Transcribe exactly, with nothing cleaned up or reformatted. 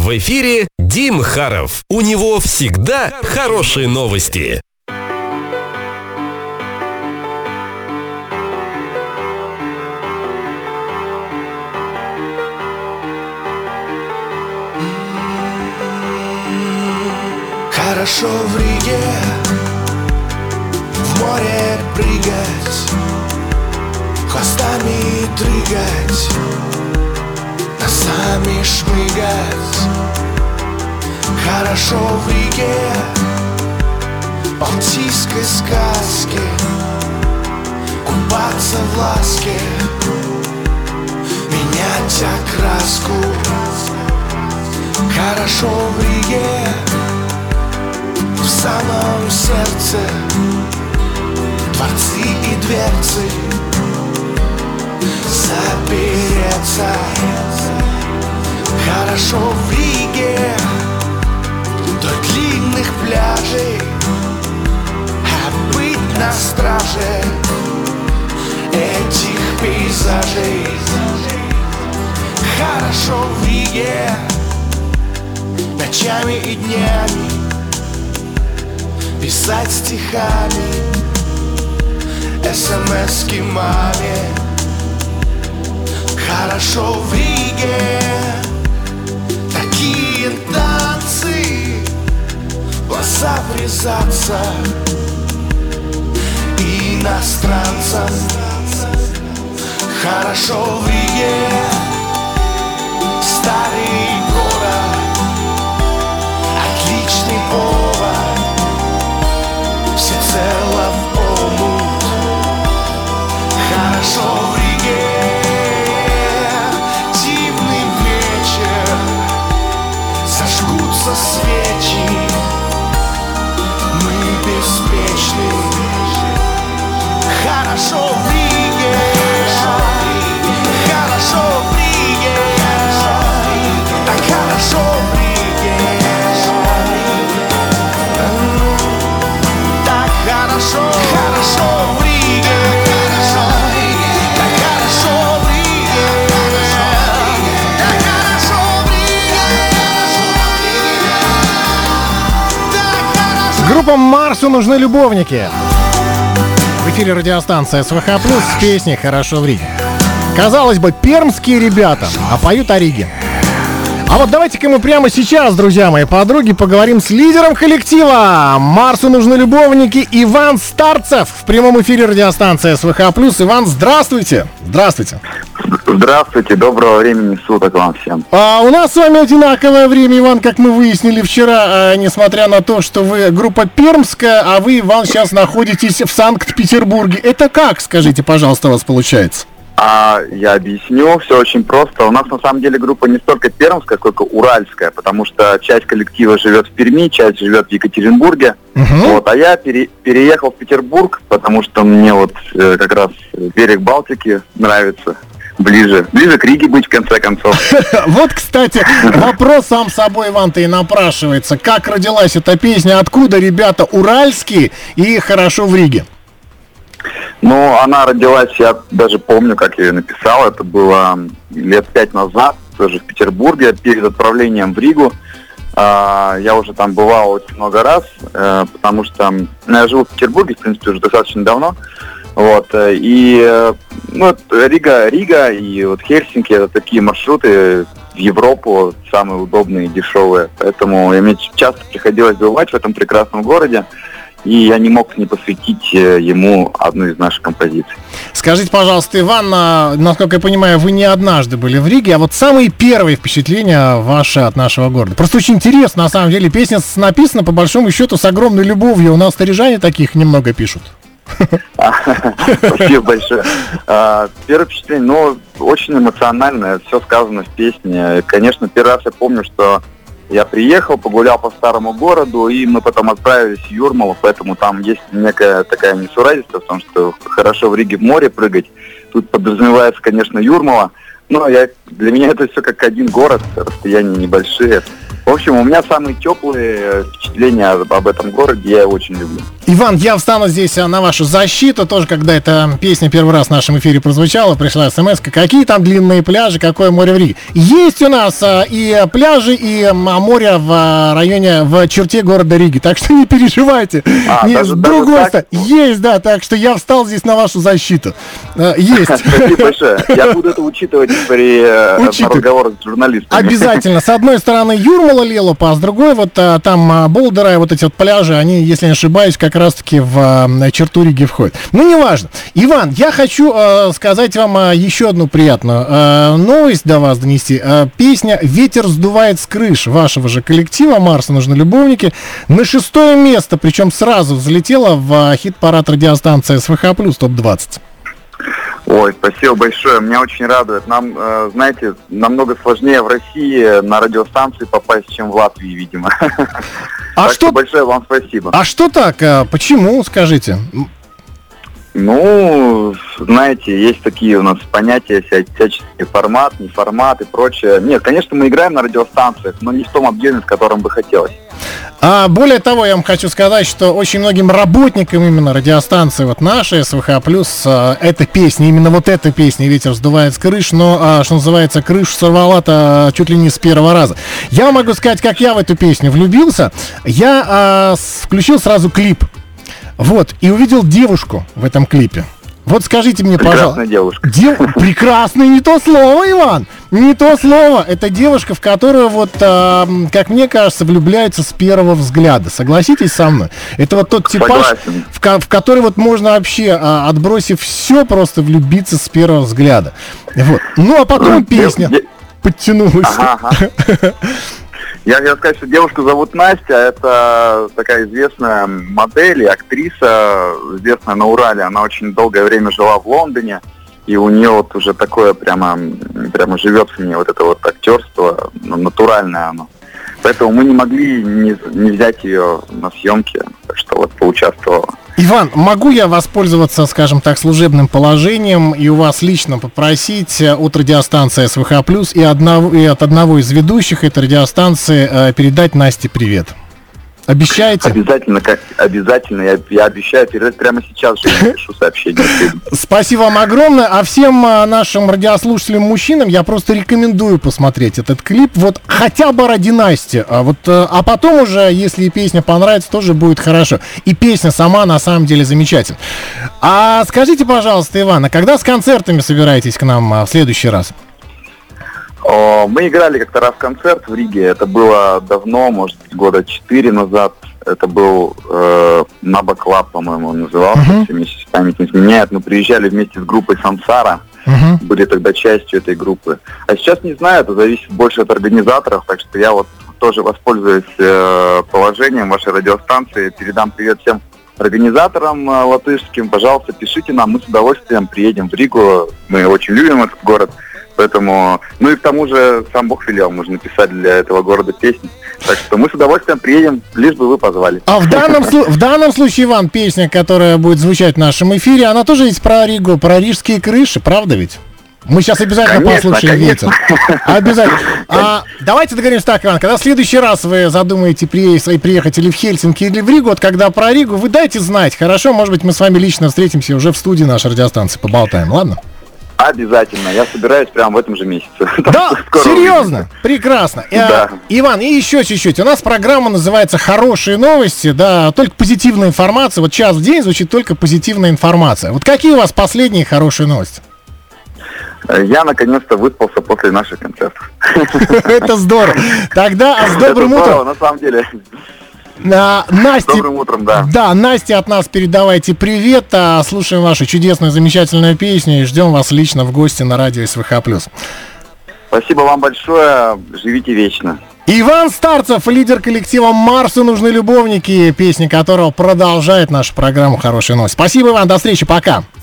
В эфире Дим Харов. У него всегда хорошие новости. Хорошо в Риге, в море прыгать, хвостами дрыгать, носами шмыгать. Хорошо в Риге, балтийской сказке, купаться в ласке, менять окраску. Хорошо в Риге, в самом сердце дворцы и дверцы, запереться. Хорошо в Риге, вдоль длинных пляжей, а быть на страже этих пейзажей. Хорошо в Риге, ночами и днями писать стихами эс-эм-эски маме. Хорошо в Риге, такие танцы, в глаза врезаться иностранцам. Хорошо в Риге, старый город, отличный повар, всецело в омут. Хорошо в Риге, дивный вечер, зажгутся свечи, мы беспечны. Хорошо в Риге, хорошо в Риге, так хорошо в Риге, так хорошо, хорошо в Риге, так хорошо в Риге, так хорошо в Риге. Группа «Марсу нужны любовники». В эфире радиостанция СВХ Плюс с песней «Хорошо в Риге». Казалось бы, пермские ребята, а поют о Риге. А вот давайте-ка мы прямо сейчас, друзья мои подруги, поговорим с лидером коллектива «Марсу нужны любовники» Иван Старцев в прямом эфире радиостанции СВХ Плюс. Иван, здравствуйте. Здравствуйте. Здравствуйте, доброго времени суток вам всем. А у нас с вами одинаковое время, Иван, как мы выяснили вчера, а, несмотря на то, что вы группа пермская, а вы, Иван, сейчас находитесь в Санкт-Петербурге. Это как, скажите, пожалуйста, у вас получается? А, я объясню, все очень просто. У нас на самом деле группа не столько пермская, сколько уральская, потому что часть коллектива живет в Перми, часть живет в Екатеринбурге. Uh-huh. Вот, а я пере, переехал в Петербург, потому что мне вот э, как раз берег Балтики нравится. Ближе, ближе к Риге быть, в конце концов. Вот, кстати, вопрос сам собой, Иван-то и напрашивается. Как родилась эта песня? Откуда ребята уральские и «Хорошо в Риге»? Ну, она родилась, я даже помню, как я ее написал. Это было лет пять назад, тоже в Петербурге, перед отправлением в Ригу. Я уже там бывал очень много раз, потому что ну, я живу в Петербурге, в принципе, уже достаточно давно. Вот, и ну, Рига, Рига и вот Хельсинки — это такие маршруты в Европу, самые удобные и дешевые. Поэтому мне часто приходилось бывать в этом прекрасном городе, и я не мог не посвятить ему одну из наших композиций. Скажите, пожалуйста, Иван, насколько я понимаю, вы не однажды были в Риге, а вот самые первые впечатления ваши от нашего города? Просто очень интересно, на самом деле, песня написана, по большому счету, с огромной любовью. У нас рижане таких немного пишут. Спасибо большое. Первое впечатление, ну, очень эмоциональное, все сказано в песне. Конечно, первый раз я помню, что я приехал, погулял по старому городу, и мы потом отправились в Юрмалу, поэтому там есть некая такая несуразица в том, что хорошо в Риге в море прыгать. Тут подразумевается, конечно, Юрмала, но я, для меня это все как один город, расстояния небольшие. В общем, у меня самые теплые впечатления об этом городе, я его очень люблю. Иван, я встану здесь а, на вашу защиту. Тоже, когда эта песня первый раз в нашем эфире прозвучала, пришла смс-ка. Какие там длинные пляжи, какое море в Риге. Есть у нас а, и пляжи, и а, море в а, районе, в черте города Риги. Так что не переживайте. А, не, даже, с другой даже стороны. Есть, да. Так что я встал здесь на вашу защиту. А, есть. Спасибо большое. Я буду это учитывать при э, разговорах с журналистами. Обязательно. С одной стороны Юрмала Лелупа, а с другой вот а, там а, Болдера и вот эти вот пляжи, они, если не ошибаюсь, как раз-таки в а, черту Риги входят. Ну, неважно. Иван, я хочу а, сказать вам а, еще одну приятную а, новость до вас донести. А, песня «Ветер сдувает с крыш» вашего же коллектива «Марсу нужны любовники» на шестое место, причем сразу взлетела в а, хит-парад радиостанции СВХ плюс топ двадцать. Ой, спасибо большое, меня очень радует. Нам, э, знаете, намного сложнее в России на радиостанции попасть, чем в Латвии, видимо. А так что... что большое вам спасибо. А что так? А почему, скажите? Ну, знаете, есть такие у нас понятия, вся- всяческие формат, не формат и прочее. Нет, конечно, мы играем на радиостанциях, но не в том объеме, в котором бы хотелось. А более того, я вам хочу сказать, что очень многим работникам именно радиостанции вот нашей СВХ плюс а, эта песня, именно вот эта песня «Ветер сдувает с крыш», но, а, что называется, крышу сорвала-то чуть ли не с первого раза. Я вам могу сказать, как я в эту песню влюбился. Я а, с- включил сразу клип, вот, и увидел девушку в этом клипе. Вот скажите мне, Прекрасная пожалуйста. девушка. Дев... Прекрасное не то слово, Иван. Не то слово. Это девушка, в которую, вот, а, как мне кажется, влюбляются с первого взгляда. Согласитесь со мной? Это вот тот типаж, Согласен. в, ко- в который вот можно вообще, а, отбросив все, просто влюбиться с первого взгляда. Вот. Ну, а потом Дев- песня де- подтянулась. Ага, ага. Я хотел сказать, что девушку зовут Настя, это такая известная модель и актриса, известная на Урале. Она очень долгое время жила в Лондоне, и у нее вот уже такое прямо, прямо живет в ней вот это вот актерство, ну, натуральное оно. Поэтому мы не могли не, не взять ее на съемки, так что вот поучаствовала. Иван, могу я воспользоваться, скажем так, служебным положением и у вас лично попросить э, от радиостанции СВХ плюс и, одного, и от одного из ведущих этой радиостанции э, передать Насте привет? Обещаете? Обязательно, как, обязательно, я, я обещаю передать прямо сейчас же, я напишу сообщение. Спасибо вам огромное. А всем а, нашим радиослушателям-мужчинам я просто рекомендую посмотреть этот клип. Вот хотя бы ради Насти. А, вот, а, а потом уже, если песня понравится, тоже будет хорошо. И песня сама на самом деле замечательна. А скажите, пожалуйста, Иван, а когда с концертами собираетесь к нам а, в следующий раз? О, мы играли как-то раз концерт в Риге, это было давно, может быть, года четыре назад. Это был э, Наба Клаб, по-моему, он назывался, Мгм. если мне сейчас память не изменяет. Мы приезжали вместе с группой Сансара, Угу. были тогда частью этой группы. А сейчас не знаю, это зависит больше от организаторов, так что я вот тоже воспользуюсь э, положением вашей радиостанции, передам привет всем организаторам э, латышским. Пожалуйста, пишите нам, мы с удовольствием приедем в Ригу, мы очень любим этот город. Поэтому, ну и к тому же сам Бог велел, можно написать для этого города песни. Так что мы с удовольствием приедем, лишь бы вы позвали. А в данном, слу- в данном случае, Иван, песня, которая будет звучать в нашем эфире, она тоже есть про Ригу, про рижские крыши, правда ведь? Мы сейчас обязательно Конечно, послушаем конечно. ветер. Обязательно. А, давайте договоримся так, Иван, когда в следующий раз вы задумаете приехать, приехать или в Хельсинки, или в Ригу, вот когда про Ригу, вы дайте знать, хорошо? Может быть, мы с вами лично встретимся уже в студии нашей радиостанции, поболтаем, ладно? Обязательно, я собираюсь прямо в этом же месяце. Да, Скоро серьезно, увидимся. прекрасно. Э, Да. Иван, и еще чуть-чуть. У нас программа называется «Хорошие новости», да, только позитивная информация. Вот час в день звучит только позитивная информация. Вот какие у вас последние хорошие новости? Я наконец-то выспался после наших концертов. Это здорово. Тогда а с добрым Это здорово, утром. на самом деле. А, Насте, Добрым утром, да. да, Насте от нас передавайте привет. А, слушаем вашу чудесную, замечательную песню и ждем вас лично в гости на радио СВХ плюс. Спасибо вам большое, живите вечно. Иван Старцев, лидер коллектива «Марсу нужны любовники», песня которого продолжает нашу программу «Хорошие новости». Спасибо, Иван, до встречи, пока.